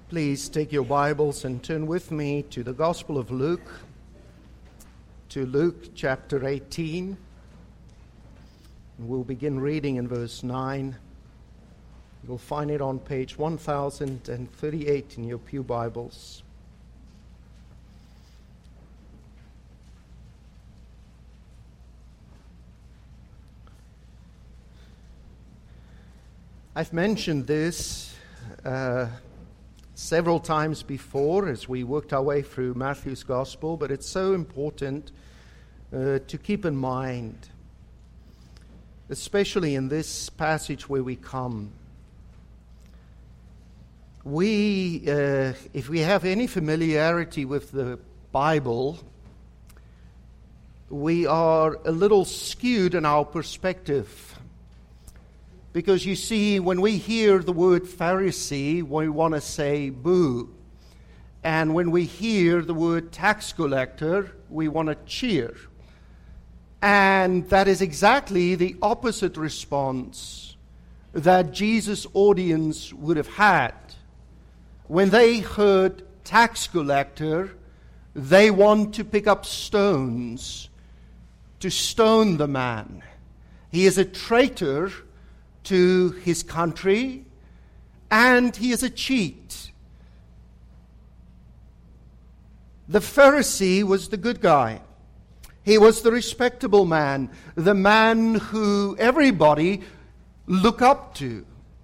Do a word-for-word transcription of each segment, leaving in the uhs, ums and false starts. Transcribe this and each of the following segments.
Please take your Bibles and turn with me to the Gospel of Luke, to Luke chapter eighteen. We'll begin reading in verse nine. You'll find it on page one thousand thirty-eight in your pew Bibles. I've mentioned this uh, several times before as we worked our way through Matthew's Gospel, but it's so important uh, to keep in mind, especially in this passage where we come. We, uh, if we have any familiarity with the Bible, we are a little skewed in our perspective. Because you see, when we hear the word Pharisee, we want to say boo. And when we hear the word tax collector, we want to cheer. And that is exactly the opposite response that Jesus' audience would have had. When they heard tax collector, they want to pick up stones to stone the man. He is a traitor to his country, and he is a cheat. The Pharisee was the good guy. He was the respectable man, the man who everybody looked up to.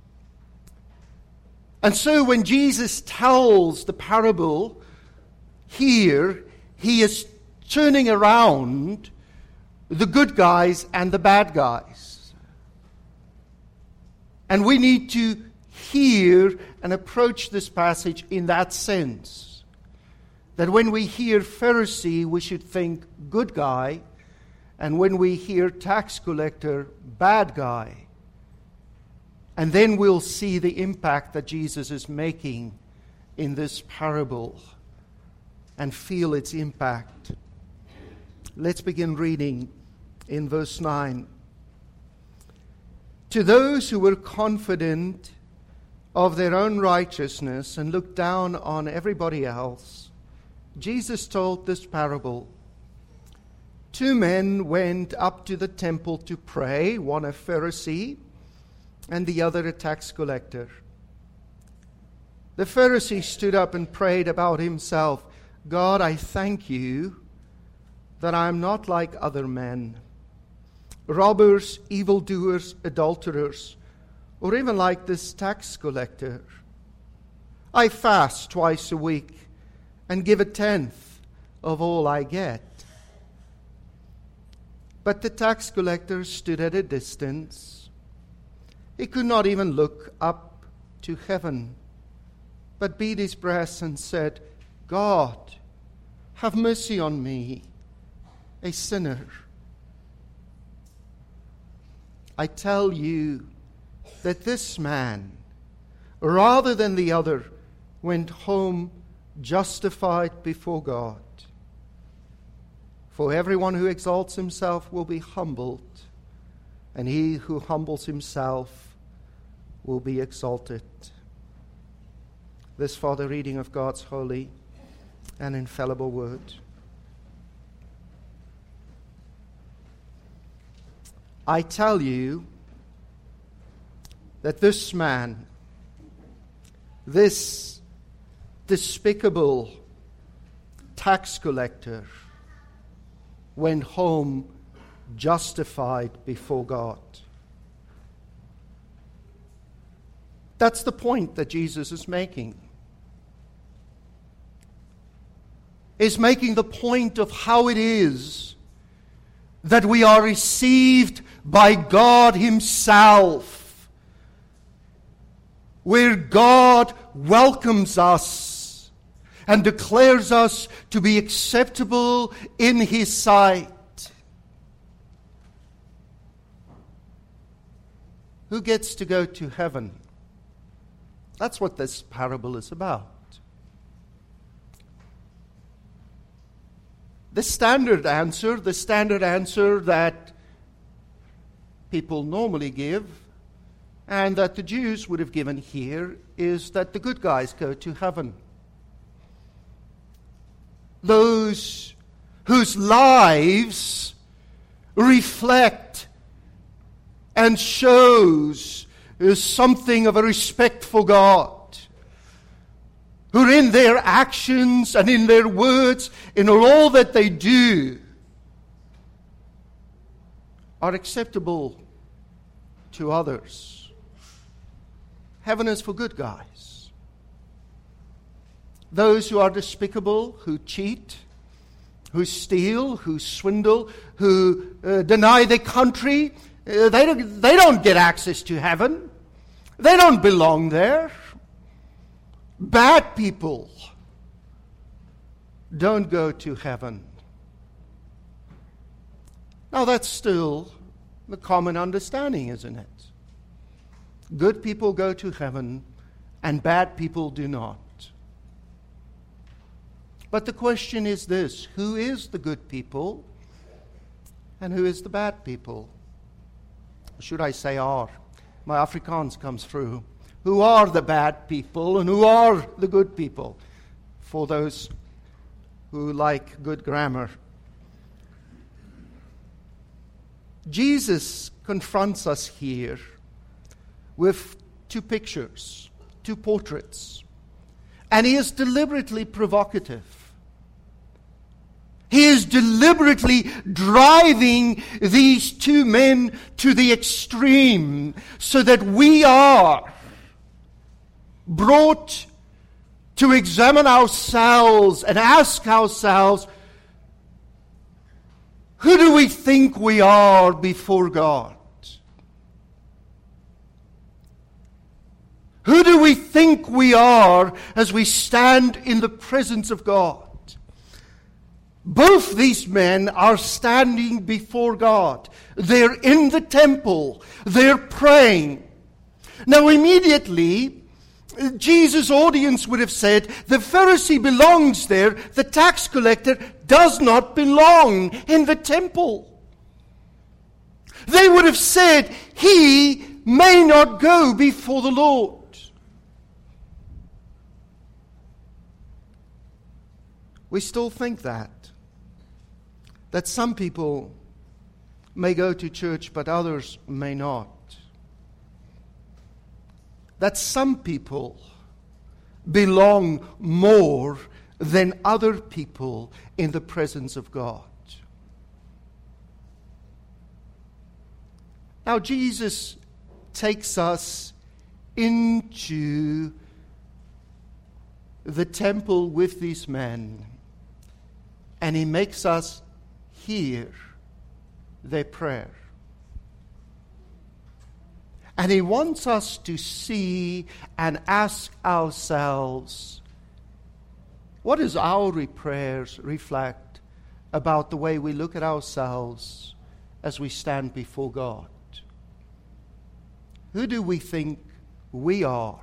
And so when Jesus tells the parable here, he is turning around the good guys and the bad guys. And we need to hear and approach this passage in that sense. That when we hear Pharisee, we should think good guy. And when we hear tax collector, bad guy. And then we'll see the impact that Jesus is making in this parable and feel its impact. Let's begin reading in verse nine. To those who were confident of their own righteousness and looked down on everybody else, Jesus told this parable. Two men went up to the temple to pray, one a Pharisee and the other a tax collector. The Pharisee stood up and prayed about himself, God, I thank you that I am not like other men, robbers, evildoers, adulterers, or even like this tax collector. I fast twice a week and give a tenth of all I get. But the tax collector stood at a distance. He could not even look up to heaven, but beat his breast and said, God, have mercy on me, a sinner. I tell you that this man, rather than the other, went home justified before God. For everyone who exalts himself will be humbled, and he who humbles himself will be exalted. This for the reading of God's holy and infallible word. I tell you that this man, this despicable tax collector, went home justified before God. That's the point that Jesus is making. He's making the point of how it is that we are received by God Himself, where God welcomes us and declares us to be acceptable in His sight. Who gets to go to heaven? That's what this parable is about. The standard answer, the standard answer that people normally give and that the Jews would have given here is that the good guys go to heaven. Those whose lives reflect and shows something of a respect for God, who in their actions and in their words, in all that they do, are acceptable to others. Heaven is for good guys. Those who are despicable, who cheat, who steal, who swindle, who uh, deny their country, uh, they don't, they don't get access to heaven. They don't belong there. Bad people don't go to heaven. Now that's still the common understanding, isn't it? Good people go to heaven and bad people do not. But the question is this: who is the good people and who is the bad people? Should I say are? My Afrikaans comes through. Who are the bad people and who are the good people? For those who like good grammar. Jesus confronts us here with two pictures, two portraits. And he is deliberately provocative. He is deliberately driving these two men to the extreme so that we are brought to examine ourselves and ask ourselves, who do we think we are before God? Who do we think we are as we stand in the presence of God? Both these men are standing before God. They're in the temple. They're praying. Now immediately, Jesus' audience would have said, the Pharisee belongs there, the tax collector does not belong in the temple. They would have said, he may not go before the Lord. We still think that. That some people may go to church, but others may not. That some people belong more than other people in the presence of God. Now, Jesus takes us into the temple with these men, and he makes us hear their prayer. And he wants us to see and ask ourselves, what does our prayers reflect about the way we look at ourselves as we stand before God? Who do we think we are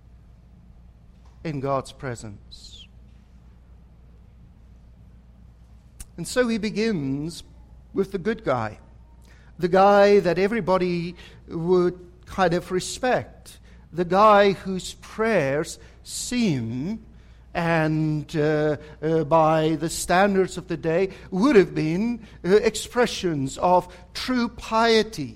in God's presence? And so he begins with the good guy, the guy that everybody would kind of respect, the guy whose prayers seem, and uh, uh, by the standards of the day, would have been uh, expressions of true piety,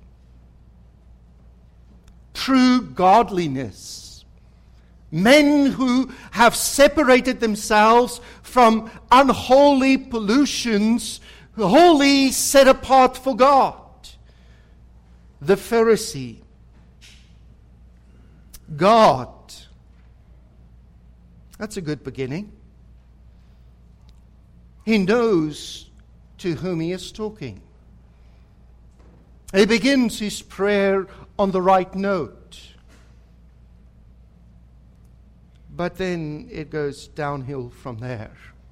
true godliness. Men who have separated themselves from unholy pollutions, wholly set apart for God. The Pharisee, God. That's a good beginning. He knows to whom he is talking. He begins his prayer on the right note. But then it goes downhill from there.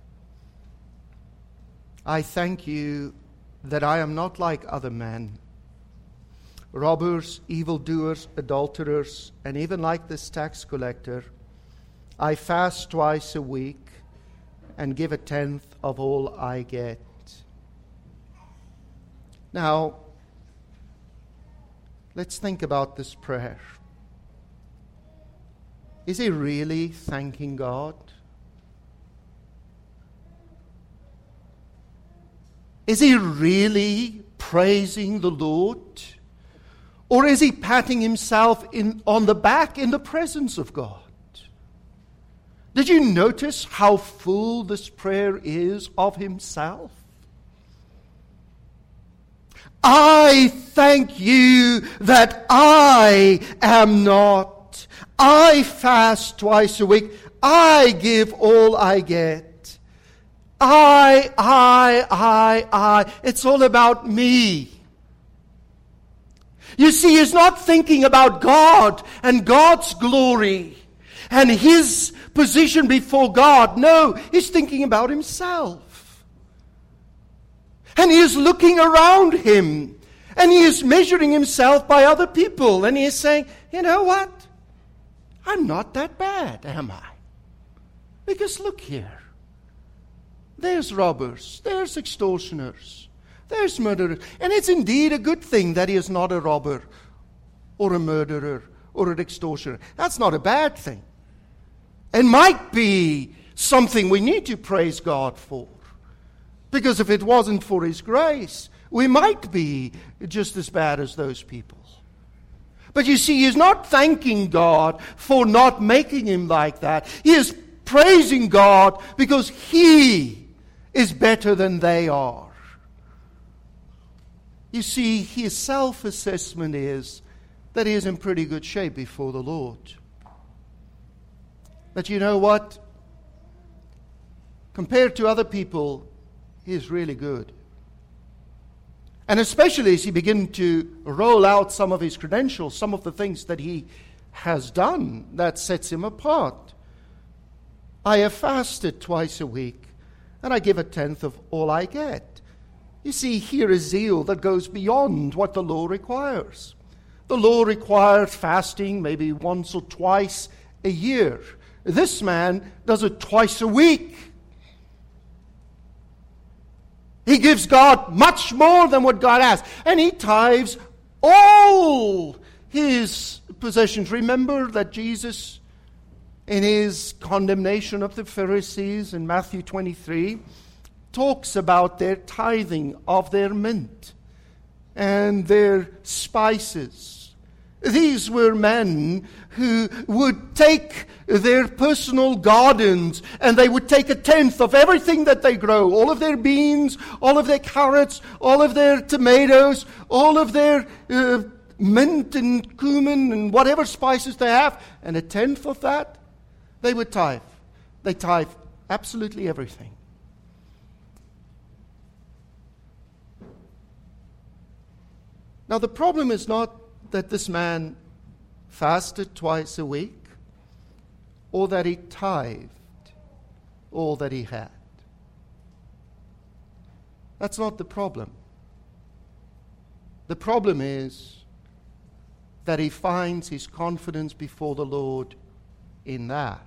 I thank you that I am not like other men, robbers, evildoers, adulterers, and even like this tax collector. I fast twice a week and give a tenth of all I get. Now, let's think about this prayer. Is he really thanking God? Is he really praising the Lord? Or is he patting himself in, on the back in the presence of God? Did you notice how full this prayer is of himself? I thank you that I am not. I fast twice a week. I give all I get. I, I, I, I. It's all about me. You see, he's not thinking about God and God's glory and his position before God. No, he's thinking about himself. And he is looking around him. And he is measuring himself by other people. And he is saying, you know what? I'm not that bad, am I? Because look here. There's robbers. There's extortioners. There's murderers. And it's indeed a good thing that he is not a robber or a murderer or an extortioner. That's not a bad thing. It might be something we need to praise God for. Because if it wasn't for his grace, we might be just as bad as those people. But you see, he's not thanking God for not making him like that. He is praising God because he is better than they are. You see, his self-assessment is that he is in pretty good shape before the Lord. That you know what? Compared to other people, he is really good. And especially as he begins to roll out some of his credentials, some of the things that he has done that sets him apart. I have fasted twice a week, and I give a tenth of all I get. You see, here is zeal that goes beyond what the law requires. The law requires fasting maybe once or twice a year. This man does it twice a week. He gives God much more than what God asks. And he tithes all his possessions. Remember that Jesus, in his condemnation of the Pharisees in Matthew twenty-three, talks about their tithing of their mint and their spices. These were men who would take their personal gardens and they would take a tenth of everything that they grow. All of their beans, all of their carrots, all of their tomatoes, all of their uh, mint and cumin and whatever spices they have. And a tenth of that, they would tithe. They tithe absolutely everything. Now the problem is not that this man fasted twice a week, or that he tithed all that he had. That's not the problem. The problem is that he finds his confidence before the Lord in that.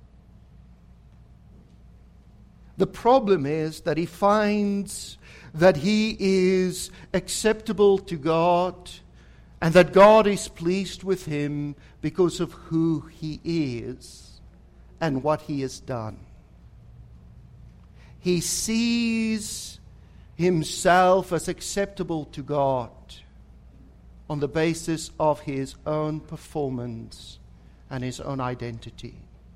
The problem is that he finds that he is acceptable to God and that God is pleased with him because of who he is and what he has done. He sees himself as acceptable to God on the basis of his own performance and his own identity.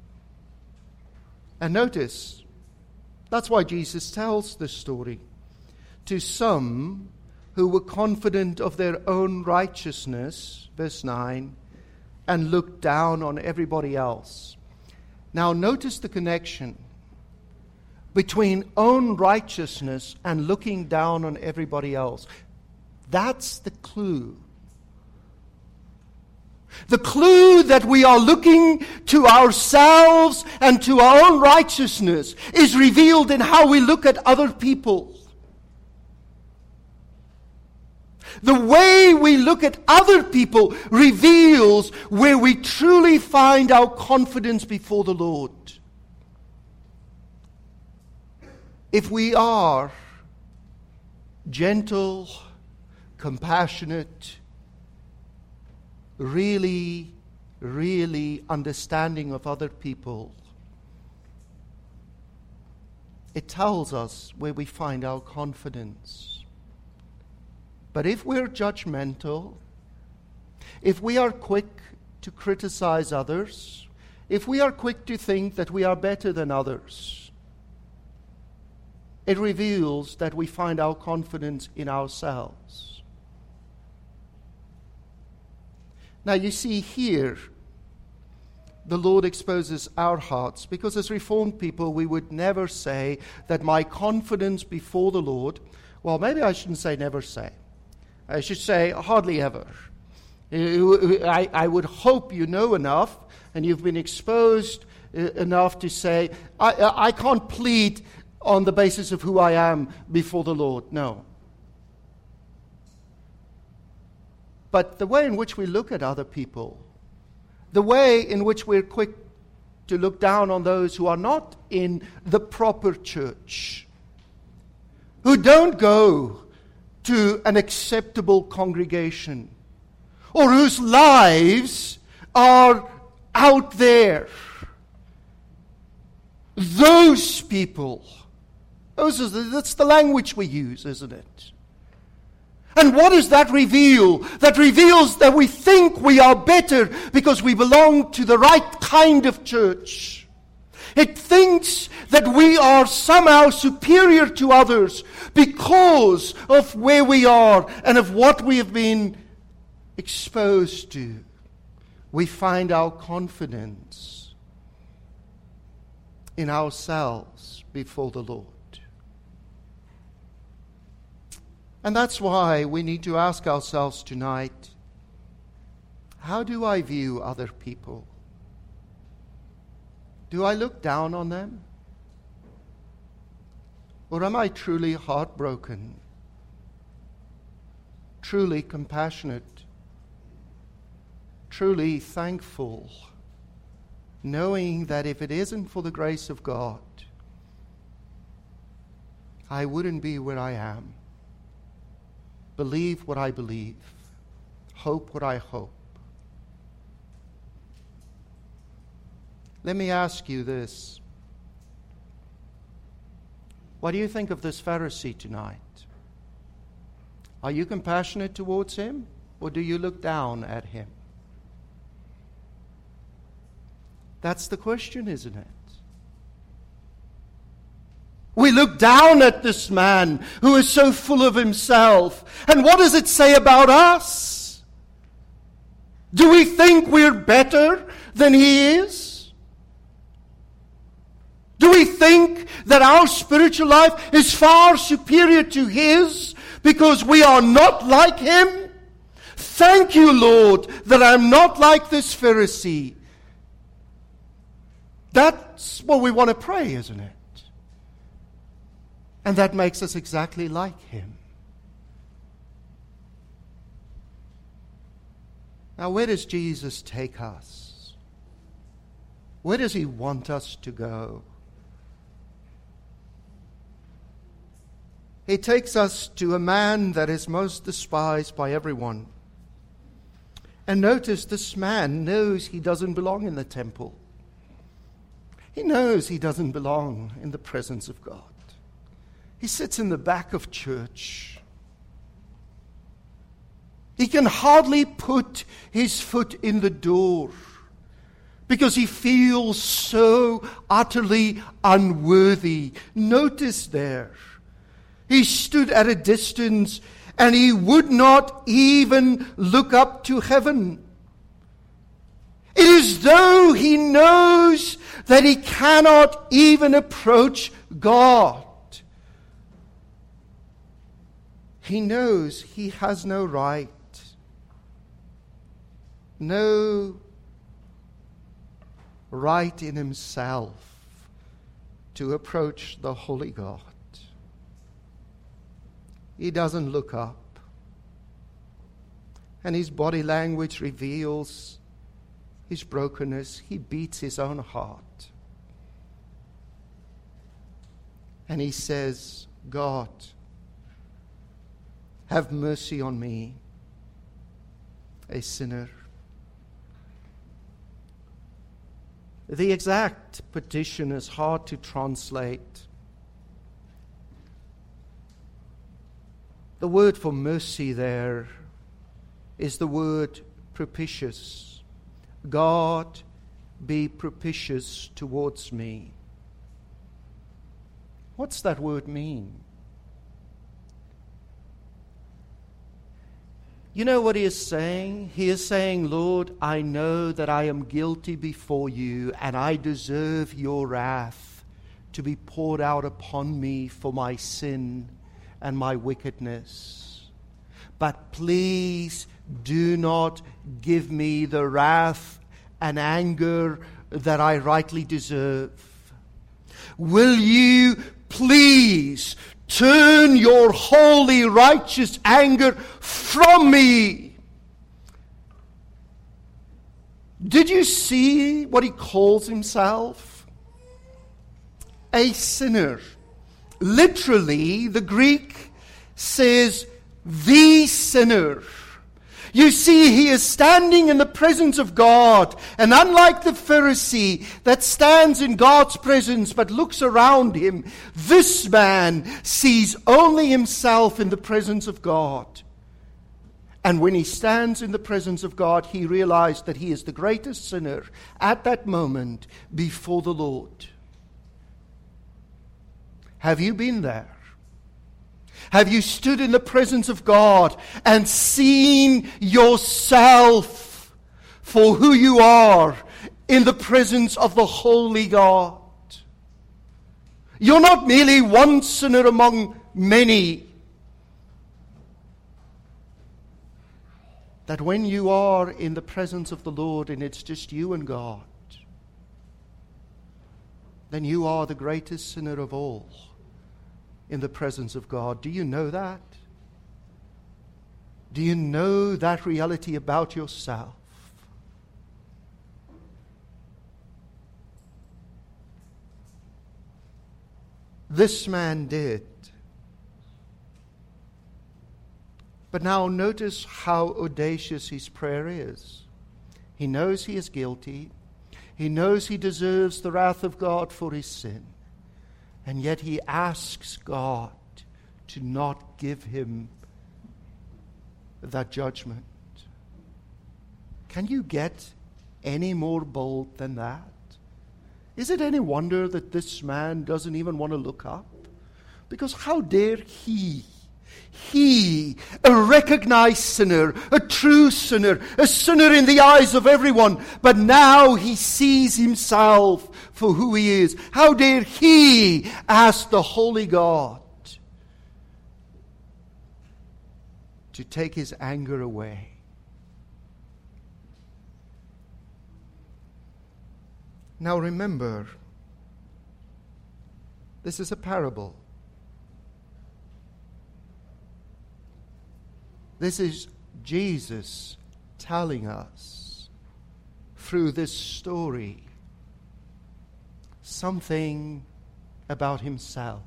And notice, that's why Jesus tells this story. To some who were confident of their own righteousness, verse nine, and looked down on everybody else. Now notice the connection between own righteousness and looking down on everybody else. That's the clue. The clue that we are looking to ourselves and to our own righteousness is revealed in how we look at other people. The way we look at other people reveals where we truly find our confidence before the Lord. If we are gentle, compassionate, really, really understanding of other people, it tells us where we find our confidence. But if we're judgmental, if we are quick to criticize others, if we are quick to think that we are better than others, it reveals that we find our confidence in ourselves. Now you see here, the Lord exposes our hearts, because as Reformed people, we would never say that my confidence before the Lord, well, maybe I shouldn't say never say. I should say hardly ever. I, I would hope you know enough and you've been exposed enough to say, I, I can't plead on the basis of who I am before the Lord. No. But the way in which we look at other people, the way in which we're quick to look down on those who are not in the proper church, who don't go to an acceptable congregation, or whose lives are out there. Those people, those are the, that's the language we use, isn't it? And what does that reveal? That reveals that we think we are better because we belong to the right kind of church. It thinks that we are somehow superior to others because of where we are and of what we have been exposed to. We find our confidence in ourselves before the Lord. And that's why we need to ask ourselves tonight, how do I view other people? Do I look down on them? Or am I truly heartbroken, truly compassionate, truly thankful, knowing that if it isn't for the grace of God, I wouldn't be where I am. Believe what I believe. Hope what I hope. Let me ask you this. What do you think of this Pharisee tonight? Are you compassionate towards him, or do you look down at him? That's the question, isn't it? We look down at this man who is so full of himself. And what does it say about us? Do we think we're better than he is? Do we think that our spiritual life is far superior to his because we are not like him? Thank you, Lord, that I'm not like this Pharisee. That's what we want to pray, isn't it? And that makes us exactly like him. Now, where does Jesus take us? Where does he want us to go? He takes us to a man that is most despised by everyone. And notice, this man knows he doesn't belong in the temple. He knows he doesn't belong in the presence of God. He sits in the back of church. He can hardly put his foot in the door because he feels so utterly unworthy. Notice there, he stood at a distance and he would not even look up to heaven. It is though he knows that he cannot even approach God. He knows he has no right, no right in himself to approach the holy God. He doesn't look up. And his body language reveals his brokenness. He beats his own heart. And he says, God, have mercy on me, a sinner. The exact petition is hard to translate. The word for mercy there is the word propitious. God, be propitious towards me. What's that word mean? You know what he is saying? He is saying, Lord, I know that I am guilty before you, and I deserve your wrath to be poured out upon me for my sin and my wickedness. But please do not give me the wrath and anger that I rightly deserve. Will you please turn your holy, righteous anger from me? Did you see what he calls himself? A sinner. Literally, the Greek says, the sinner. You see, he is standing in the presence of God. And unlike the Pharisee that stands in God's presence but looks around him, this man sees only himself in the presence of God. And when he stands in the presence of God, he realized that he is the greatest sinner at that moment before the Lord. Have you been there? Have you stood in the presence of God and seen yourself for who you are in the presence of the holy God? You're not merely one sinner among many. That when you are in the presence of the Lord and it's just you and God, then you are the greatest sinner of all in the presence of God. Do you know that? Do you know that reality about yourself? This man did. But now notice how audacious his prayer is. He knows he is guilty. He knows he deserves the wrath of God for his sin. And yet he asks God to not give him that judgment. Can you get any more bold than that? Is it any wonder that this man doesn't even want to look up? Because how dare he, he, a recognized sinner, a true sinner, a sinner in the eyes of everyone, but now he sees himself for who he is. How dare he ask the holy God to take his anger away? Now remember, this is a parable. This is Jesus telling us through this story something about himself.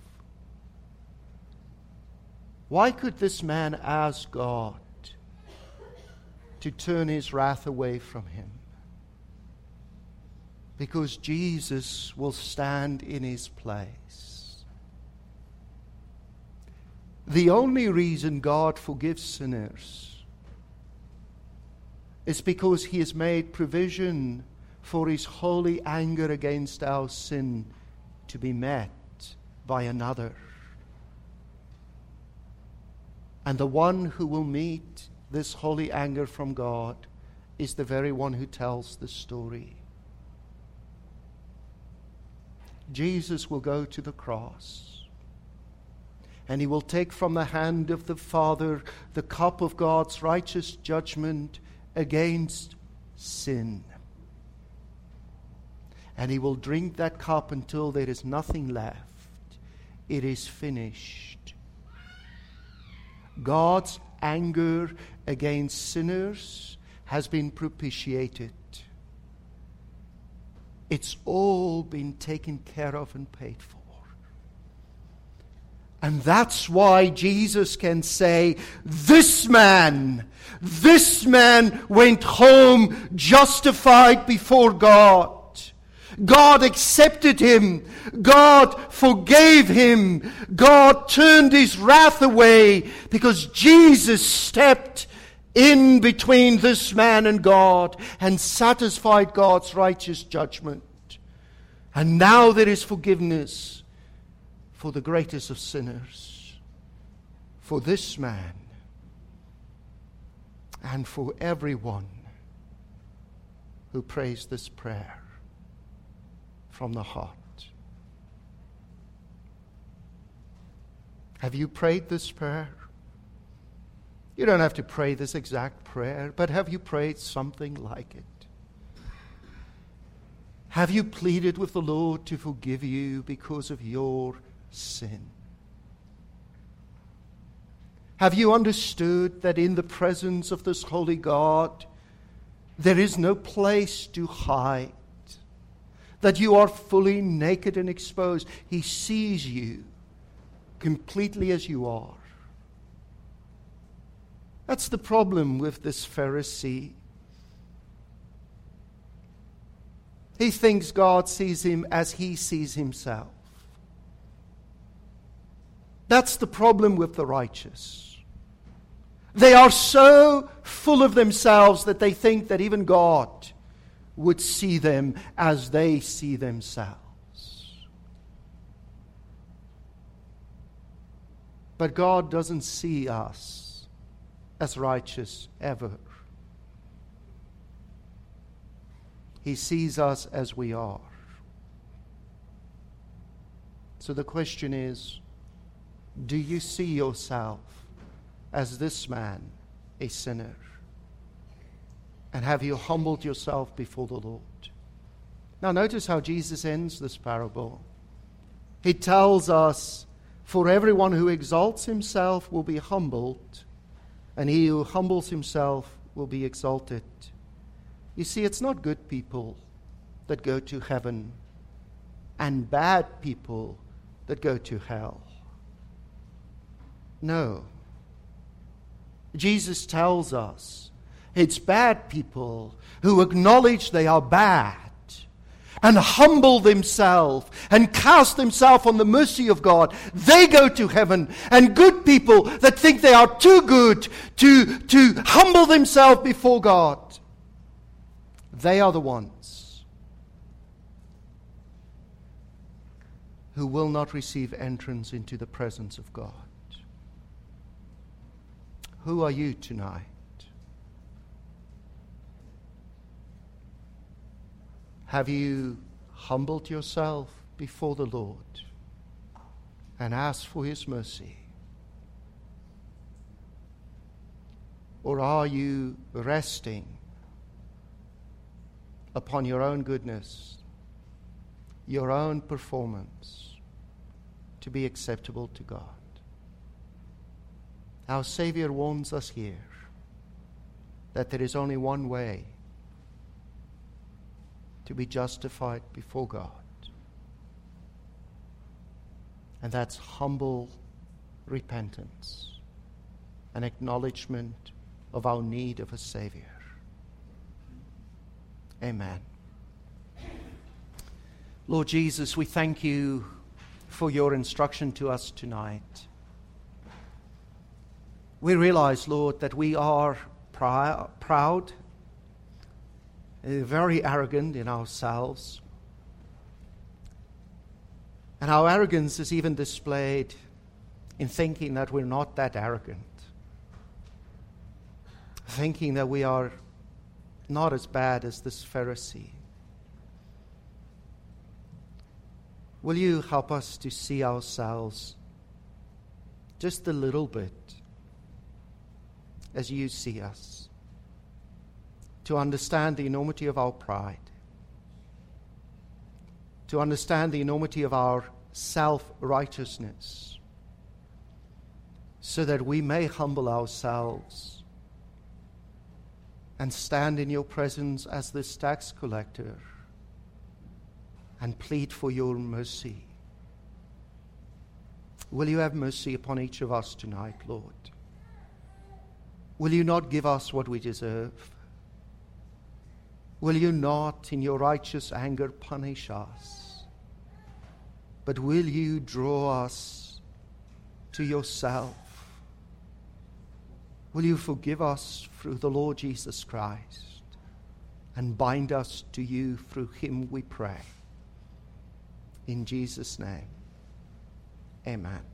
Why could this man ask God to turn his wrath away from him? Because Jesus will stand in his place. The only reason God forgives sinners is because he has made provision for his holy anger against our sin to be met by another. And the one who will meet this holy anger from God is the very one who tells the story. Jesus will go to the cross. And he will take from the hand of the Father the cup of God's righteous judgment against sin. And he will drink that cup until there is nothing left. It is finished. God's anger against sinners has been propitiated. It's all been taken care of and paid for. And that's why Jesus can say, this man, this man went home justified before God. God accepted him. God forgave him. God turned his wrath away because Jesus stepped in between this man and God and satisfied God's righteous judgment. And now there is forgiveness for the greatest of sinners, for this man, and for everyone who prays this prayer from the heart. Have you prayed this prayer? You don't have to pray this exact prayer, but have you prayed something like it? Have you pleaded with the Lord to forgive you because of your sin? Have you understood that in the presence of this holy God, there is no place to hide? That you are fully naked and exposed. He sees you completely as you are. That's the problem with this Pharisee. He thinks God sees him as he sees himself. That's the problem with the righteous. They are so full of themselves that they think that even God would see them as they see themselves. But God doesn't see us as righteous ever. He sees us as we are. So the question is, do you see yourself as this man, a sinner? And have you humbled yourself before the Lord? Now notice how Jesus ends this parable. He tells us, for everyone who exalts himself will be humbled, and he who humbles himself will be exalted. You see, it's not good people that go to heaven and bad people that go to hell. No. Jesus tells us it's bad people who acknowledge they are bad and humble themselves and cast themselves on the mercy of God. They go to heaven. And good people that think they are too good to, to humble themselves before God, they are the ones who will not receive entrance into the presence of God. Who are you tonight? Have you humbled yourself before the Lord and asked for His mercy? Or are you resting upon your own goodness, your own performance to be acceptable to God? Our Savior warns us here that there is only one way to be justified before God, and that's humble repentance, an acknowledgement of our need of a Savior. Amen. Lord Jesus, we thank you for your instruction to us tonight. We realize, Lord, that we are pri- proud, uh, very arrogant in ourselves. And our arrogance is even displayed in thinking that we're not that arrogant, thinking that we are not as bad as this Pharisee. Will you help us to see ourselves just a little bit as you see us, to understand the enormity of our pride, to understand the enormity of our self-righteousness, so that we may humble ourselves and stand in your presence as this tax collector and plead for your mercy. Will you have mercy upon each of us tonight, Lord? Will you not give us what we deserve? will you not in your righteous anger punish us, but will you draw us to yourself? Will you forgive us through the Lord Jesus Christ and bind us to you through him, we pray. In Jesus' name, amen.